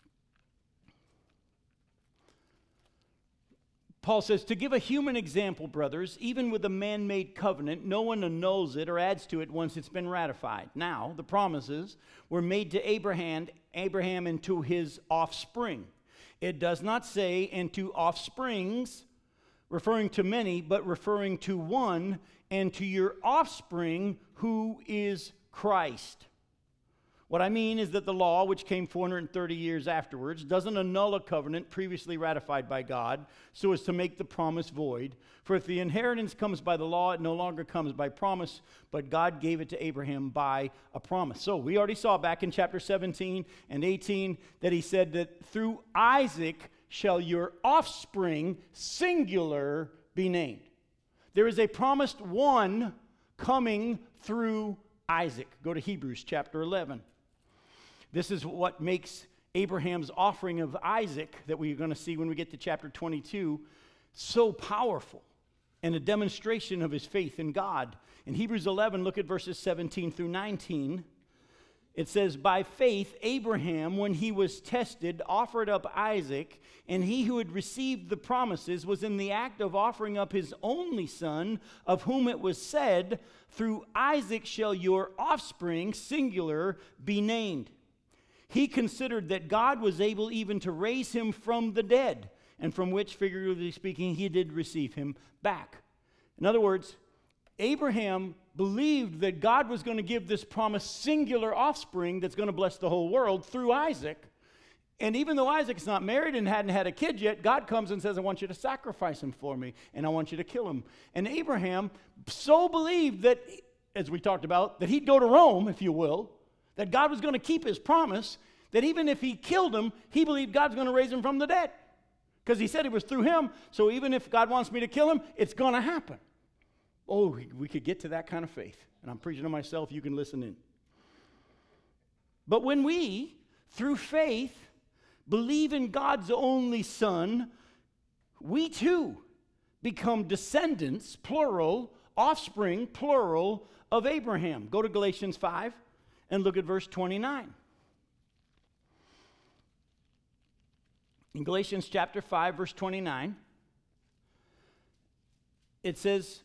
Paul says, to give a human example, brothers, even with a man-made covenant, no one annuls it or adds to it once it's been ratified. Now, the promises were made to Abraham, Abraham and to his offspring. It does not say, and to offsprings, referring to many, but referring to one, and to your offspring, who is Christ. What I mean is that the law, which came four hundred thirty years afterwards, doesn't annul a covenant previously ratified by God so as to make the promise void. For if the inheritance comes by the law, it no longer comes by promise, but God gave it to Abraham by a promise. So we already saw back in chapter seventeen and eighteen that he said that through Isaac shall your offspring, singular, be named. There is a promised one coming through Isaac. Go to Hebrews chapter eleven. This is what makes Abraham's offering of Isaac, that we're going to see when we get to chapter twenty-two, so powerful and a demonstration of his faith in God. In Hebrews eleven, look at verses seventeen through nineteen. It says, by faith, Abraham, when he was tested, offered up Isaac, and he who had received the promises was in the act of offering up his only son, of whom it was said, through Isaac shall your offspring, singular, be named. He considered that God was able even to raise him from the dead, and from which, figuratively speaking, he did receive him back. In other words, Abraham believed that God was going to give this promised singular offspring that's going to bless the whole world through Isaac. And even though Isaac's not married and hadn't had a kid yet, God comes and says, I want you to sacrifice him for me, and I want you to kill him. And Abraham so believed that, as we talked about, that he'd go to Rome, if you will, that God was going to keep his promise, that even if he killed him, he believed God's going to raise him from the dead. Because he said it was through him, so even if God wants me to kill him, it's going to happen. Oh, we- we could get to that kind of faith. And I'm preaching to myself, you can listen in. But when we, through faith, believe in God's only Son, we too become descendants, plural, offspring, plural, of Abraham. Go to Galatians five and look at verse twenty-nine. In Galatians chapter five, verse twenty-nine, it says,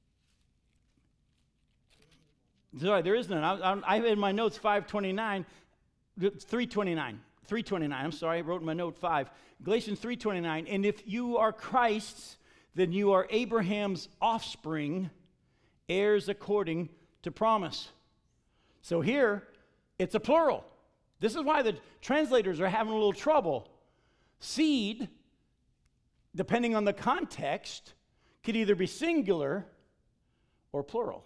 sorry, there is none. I, I, I have in my notes five twenty-nine, three twenty-nine, three twenty-nine. I'm sorry, I wrote in my note five. Galatians three twenty-nine. And if you are Christ's, then you are Abraham's offspring, heirs according to promise. So here, it's a plural. This is why the translators are having a little trouble. Seed, depending on the context, could either be singular or plural.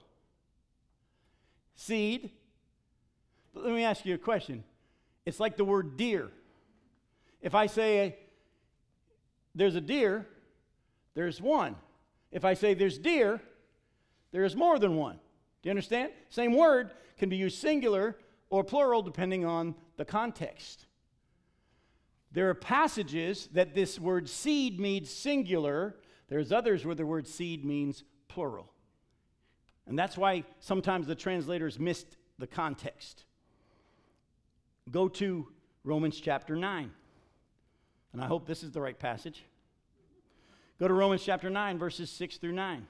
Seed, but let me ask you a question. It's like the word deer. If I say there's a deer, there's one. If I say there's deer, there's more than one. Do you understand? Same word can be used singular or plural depending on the context. There are passages that this word seed means singular. There's others where the word seed means plural. And that's why sometimes the translators missed the context. Go to Romans chapter nine. And I hope this is the right passage. Go to Romans chapter nine, verses six through nine.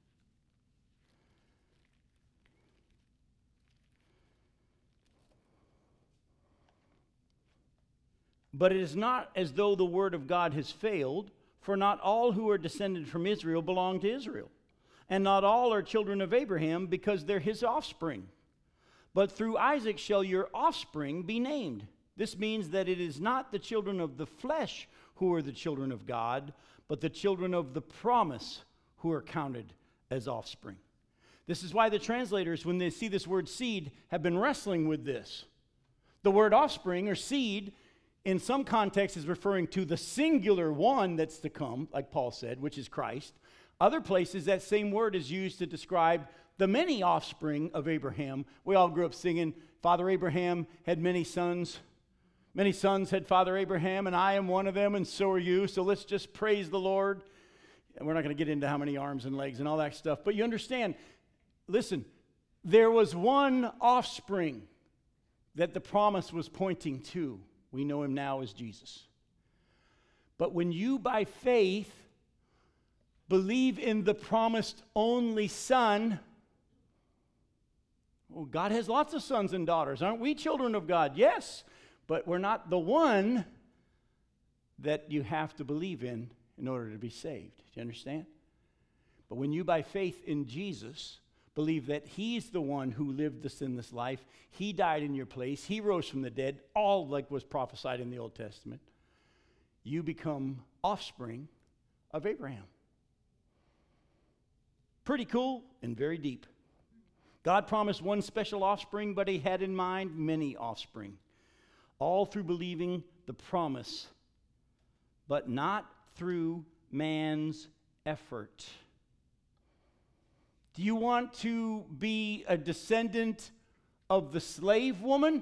But it is not as though the word of God has failed, for not all who are descended from Israel belong to Israel. And not all are children of Abraham, because they're his offspring. But through Isaac shall your offspring be named. This means that it is not the children of the flesh who are the children of God, but the children of the promise who are counted as offspring. This is why the translators, when they see this word seed, have been wrestling with this. The word offspring or seed, in some contexts, is referring to the singular one that's to come, like Paul said, which is Christ. Other places, that same word is used to describe the many offspring of Abraham. We all grew up singing, Father Abraham had many sons. Many sons had Father Abraham, and I am one of them, and so are you. So let's just praise the Lord. And we're not going to get into how many arms and legs and all that stuff. But you understand, listen, there was one offspring that the promise was pointing to. We know him now as Jesus. But when you, by faith, believe in the promised only Son, well, God has lots of sons and daughters. Aren't we children of God? Yes, but we're not the one that you have to believe in in order to be saved. Do you understand? But when you, by faith in Jesus, believe that he's the one who lived the sinless life, he died in your place, he rose from the dead, all like was prophesied in the Old Testament, you become offspring of Abraham. Pretty cool and very deep. God promised one special offspring, but he had in mind many offspring, all through believing the promise, but not through man's effort. Do you want to be a descendant of the slave woman?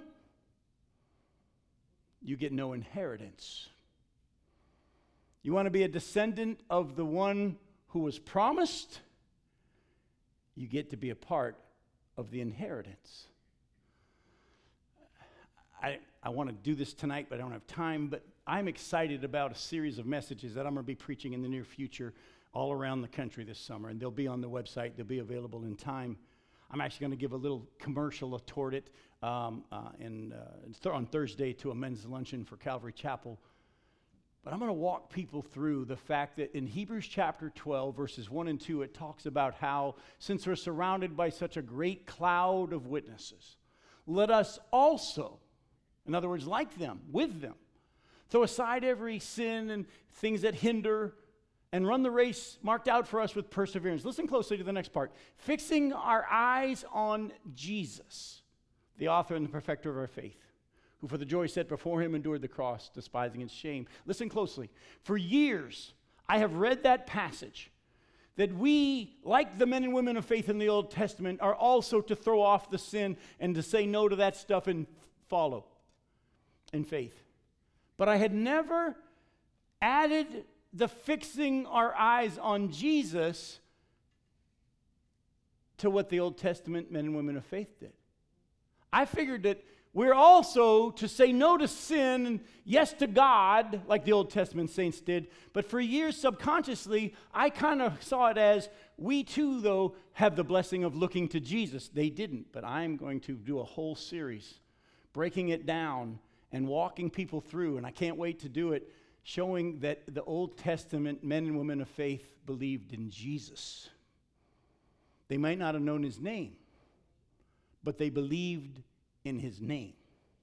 You get no inheritance. You want to be a descendant of the one who was promised? You get to be a part of the inheritance. I, I want to do this tonight, but I don't have time. But I'm excited about a series of messages that I'm going to be preaching in the near future all around the country this summer. And they'll be on the website. They'll be available in time. I'm actually going to give a little commercial toward it um, uh, in, uh, on Thursday to a men's luncheon for Calvary Chapel. But I'm going to walk people through the fact that in Hebrews chapter twelve, verses one and two, it talks about how, since we're surrounded by such a great cloud of witnesses, let us also, in other words, like them, with them, throw aside every sin and things that hinder, and run the race marked out for us with perseverance. Listen closely to the next part. Fixing our eyes on Jesus, the author and the perfecter of our faith, who for the joy set before him endured the cross, despising its shame. Listen closely. For years, I have read that passage that we, like the men and women of faith in the Old Testament, are also to throw off the sin and to say no to that stuff and follow in faith. But I had never added the fixing our eyes on Jesus to what the Old Testament men and women of faith did. I figured that we're also to say no to sin and yes to God, like the Old Testament saints did. But for years, subconsciously, I kind of saw it as we too, though, have the blessing of looking to Jesus. They didn't, but I'm going to do a whole series breaking it down and walking people through, and I can't wait to do it, showing that the Old Testament men and women of faith believed in Jesus. They might not have known his name, but they believed in his name.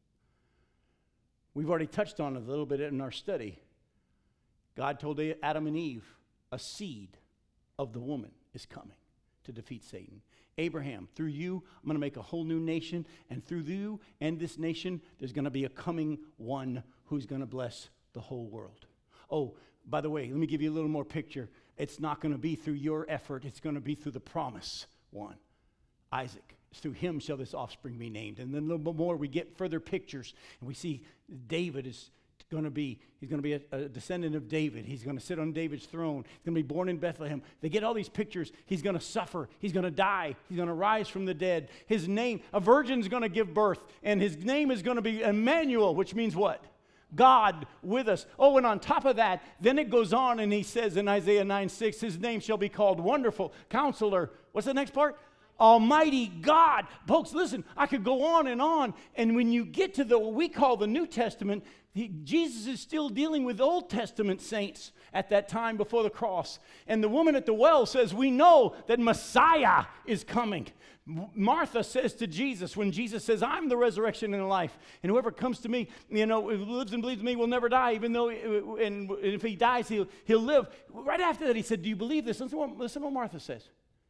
We've already touched on it a little bit in our study. God told Adam and Eve, a seed of the woman is coming to defeat Satan. Abraham, through you, I'm going to make a whole new nation, and through you and this nation, there's going to be a coming one who's going to bless the whole world. Oh, by the way, let me give you a little more picture. It's not going to be through your effort. It's going to be through the promise one, Isaac. Through him shall this offspring be named. And then a little bit more, we get further pictures, and we see David is going to be, he's going to be a, a descendant of David. He's going to sit on David's throne. He's going to be born in Bethlehem. They get all these pictures. He's going to suffer. He's going to die. He's going to rise from the dead. His name, a virgin's going to give birth, and his name is going to be Emmanuel, which means what? God with us. Oh, and on top of that, then it goes on, and he says in Isaiah nine six, his name shall be called Wonderful, Counselor. What's the next part? Almighty God. Folks, listen, I could go on and on. And when you get to the what we call the New Testament, he, Jesus is still dealing with Old Testament saints at that time before the cross. And the woman at the well says, we know that Messiah is coming. Martha says to Jesus, when Jesus says, I'm the resurrection and the life, and whoever comes to me, you know, who lives and believes in me will never die, even though, and if he dies, he'll, he'll live. Right after that, he said, do you believe this? Listen what, listen what Martha says.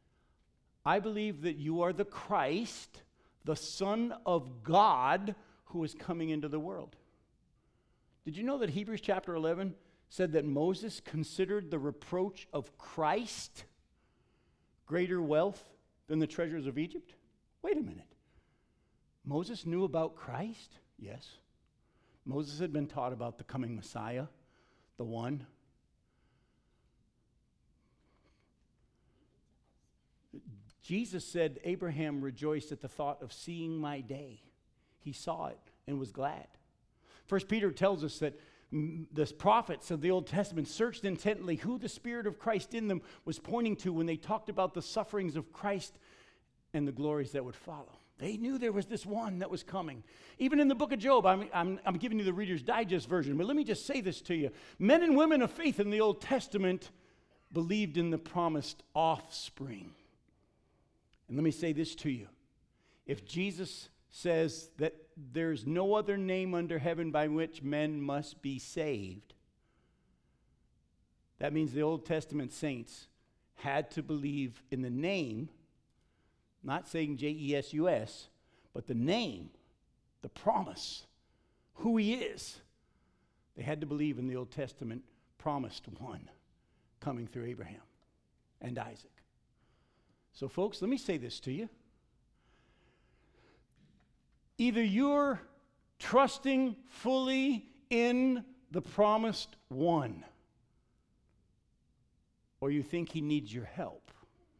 I believe that you are the Christ, the Son of God, who is coming into the world. Did you know that Hebrews chapter eleven said that Moses considered the reproach of Christ greater wealth than the treasures of Egypt? Wait a minute. Moses knew about Christ? Yes. Moses had been taught about the coming Messiah, the one. Jesus said, Abraham rejoiced at the thought of seeing my day. He saw it and was glad. First Peter tells us that the prophets of the Old Testament searched intently who the Spirit of Christ in them was pointing to when they talked about the sufferings of Christ and the glories that would follow. They knew there was this one that was coming. Even in the book of Job, I'm, I'm, I'm giving you the Reader's Digest version, but let me just say this to you. Men and women of faith in the Old Testament believed in the promised offspring. And let me say this to you. If Jesus says that there's no other name under heaven by which men must be saved, that means the Old Testament saints had to believe in the name, not saying J E S U S, but the name, the promise, who he is. They had to believe in the Old Testament promised one coming through Abraham and Isaac. So, folks, let me say this to you. Either you're trusting fully in the promised one, or you think he needs your help.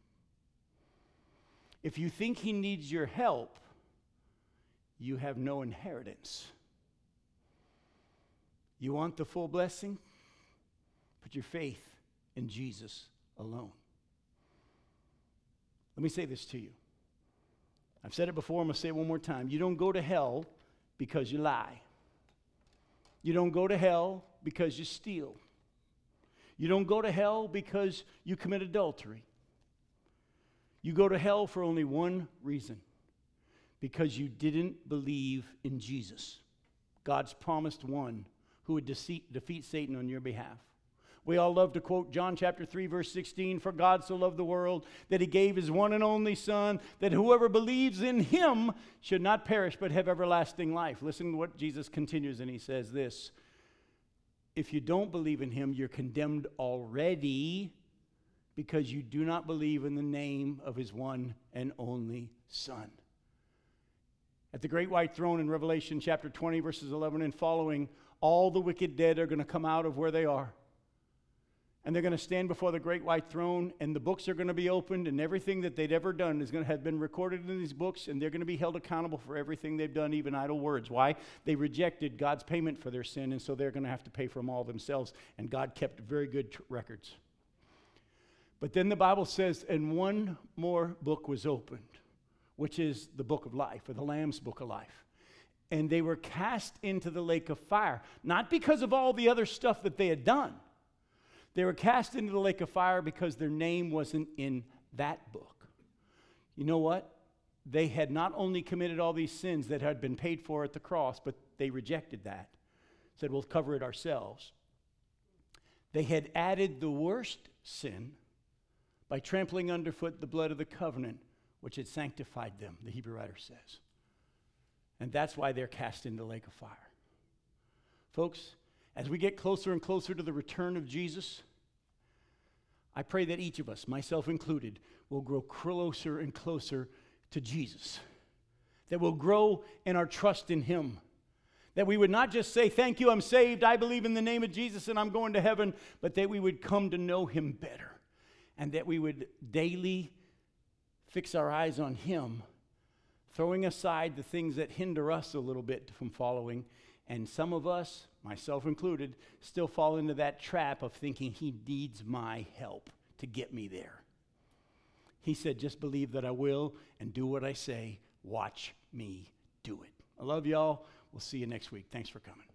If you think he needs your help, you have no inheritance. You want the full blessing? Put your faith in Jesus alone. Let me say this to you. I've said it before, I'm going to say it one more time. You don't go to hell because you lie. You don't go to hell because you steal. You don't go to hell because you commit adultery. You go to hell for only one reason. Because you didn't believe in Jesus, God's promised one who would deceit, defeat Satan on your behalf. We all love to quote John chapter three, verse sixteen, for God so loved the world that he gave his one and only Son, that whoever believes in him should not perish but have everlasting life. Listen to what Jesus continues, and he says this. If you don't believe in him, you're condemned already because you do not believe in the name of his one and only Son. At the great white throne in Revelation chapter twenty, verses eleven and following, all the wicked dead are going to come out of where they are. And they're going to stand before the great white throne, and the books are going to be opened, and everything that they'd ever done is going to have been recorded in these books, and they're going to be held accountable for everything they've done, even idle words. Why? They rejected God's payment for their sin, and so they're going to have to pay for them all themselves, and God kept very good tr- records. But then the Bible says, and one more book was opened, which is the book of life, or the Lamb's book of life. And they were cast into the lake of fire, not because of all the other stuff that they had done. They were cast into the lake of fire because their name wasn't in that book. You know what? They had not only committed all these sins that had been paid for at the cross, but they rejected that. Said, we'll cover it ourselves. They had added the worst sin by trampling underfoot the blood of the covenant, which had sanctified them, the Hebrew writer says. And that's why they're cast into the lake of fire. Folks, as we get closer and closer to the return of Jesus, I pray that each of us, myself included, will grow closer and closer to Jesus. That we'll grow in our trust in him. That we would not just say, thank you, I'm saved, I believe in the name of Jesus and I'm going to heaven, but that we would come to know him better. And that we would daily fix our eyes on him, throwing aside the things that hinder us a little bit from following. And some of us, myself included, still fall into that trap of thinking he needs my help to get me there. He said, just believe that I will and do what I say. Watch me do it. I love y'all. We'll see you next week. Thanks for coming.